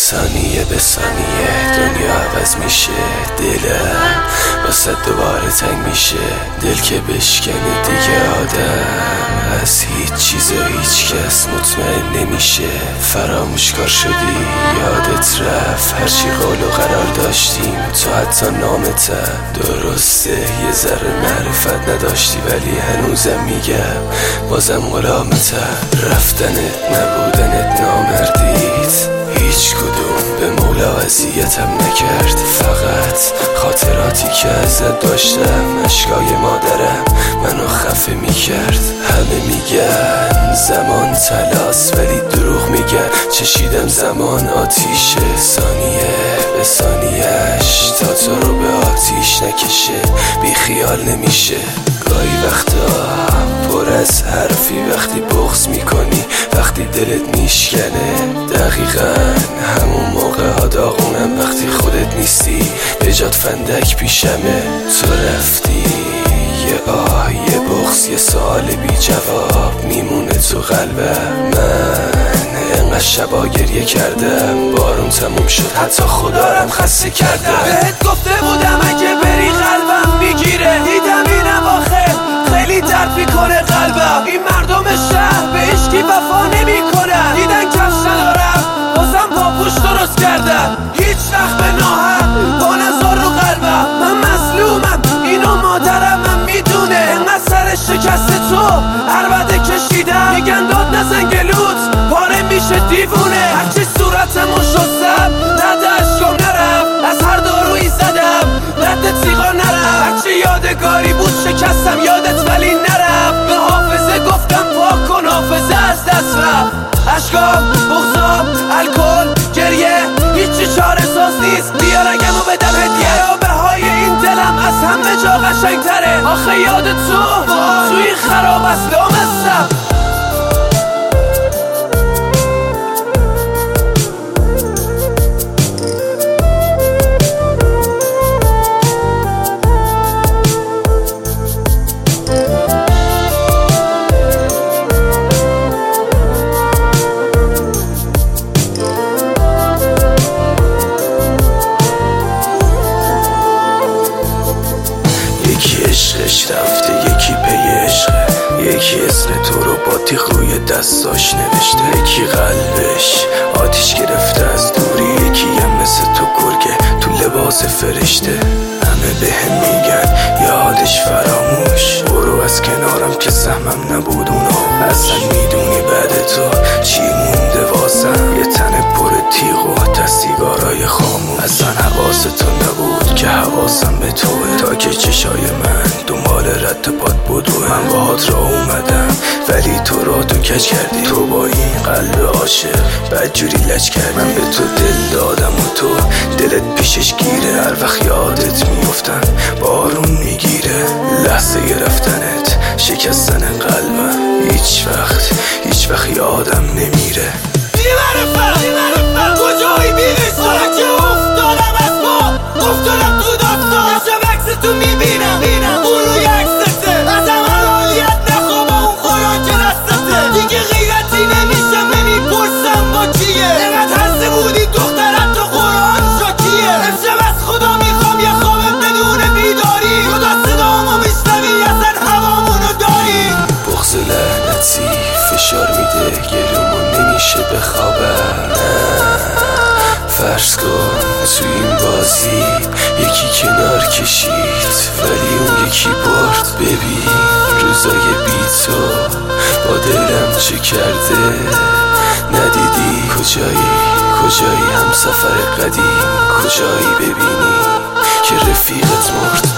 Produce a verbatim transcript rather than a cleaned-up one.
ثانیه به ثانیه دنیا عوض میشه، دلم واسه دوباره تنگ میشه. دل که بشکنه دیگه آدم از هیچ چیز و هیچ کس مطمئن نمیشه. فراموش کار شدی یادت رفت هرچی قول و قرار داشتیم، تو حتی نامتم درسته یه ذره معرفت نداشتی، ولی هنوزم میگم بازم غلامتم. رفتنت نبودنت نامردید، هیچ کدوم به مولا اذیتم نکرد. فقط خاطراتی که ازت داشتم، اشکای مادرم منو خفه میکرد. همه میگن زمان طلاست ولی دروغ میگن، چشیدم زمان آتیشه، ثانیه به ثانیهش تا تو رو به آتیش نکشه بی خیال نمیشه. گاهی وقتا پر از حرفی وقتی بغض میکنی، وقتی دلت میشکنه، دقیقا همون موقع ها داغونم وقتی خودت نیستی، به جات فندک پیشمه. تو رفتی یه آه یه بغض یه سوال بی جواب میمونه تو قلبم. من انقدر شبا گریه کردم، بارون تموم شد حتی خدارم خسته کردم. بهت گفته بودم اگه بری قلبم میگیره، دیدم اینم آخه خیلی درد میکنه قلبم. این مردم شهر به عشقی وفا نمیکنن، دیدن کفش ندارم بازم پاپوش درست کردم. هیچ وقت به ناحق با نظر رو قلبم، من مظلومم اینو مادرم من میدونه. انقدر سر شکست تو عربده کشیدم، میگن داد نزن گلوت پاره میشه دیوونه. هرچی صورتمو شستم رد اشکام نرفت، از هر دارویی زدم رد تیغا نرفت. هرچی یادگاری بود شکستم یادت ولی نرفت، به حافظه گفتم پاک کن حافظه از دست رفت. اشکام، بغضام، الکل، گریه هیچی چاره ساز نیست، بیا رگمو بدم هدیه. رابه این دلم از همه جا قشنگ تره، آخه یاد تو توی خراب از لامستم. یکی عشقش رفته یکی پی عشقه، یکی اسم تو رو با تیغ روی دستاش نوشته. یکی قلبش آتیش گرفته از دوری، یکی هم مثل تو گرگه تو لباس فرشته. همه به هم میگن یادش فراموش، برو از کنارم که سهمم نبود اونا. اصلا میدونی بعد تو چی مونده واسم؟ یه تن پر تیغ و دستیگارای خاموش. اصلا حواس تو نبود که حواسم به توه، تا که چشای من دنبال رد پات بدوه. من باهات را اومدم ولی تو را تو کج کردی، تو با این قلب عاشق بدجوری لج کردی. من به تو دل دادم و تو دلت پیشش گیره، هر وقت یادت میفتم بارون میگیره. لحظه رفتنت شکستن قلبم، هیچ وقت هیچ وقت یادم نمیره. بیمارفم بیمارفم کجایی بیرسان که افتادم از ما، افتادم تو داستان. شب عکس تو میبینم اون روی عکسته، از عملیات نخواب اون خوراک دستته. دیگه غیرتی نمیشم نمیپرسم با کیه، اینقدر هسته بودی دخترت تو قرآن شاکیه. امشب از خدا میخوام یه خواب بدون بیداری، خدا صدامو میشنوی اصلا هوامونو داری. بغض لعنتی فشار میده گلومو نمیشه بخوابم. فرض کن تو این بازی یکی کنار کشید ولی اون یکی برد. ببین روزای بی تو با دلم چه کرده، ندیدی کجایی کجایی هم سفر قدیم، کجایی ببینی که رفیقت مرد.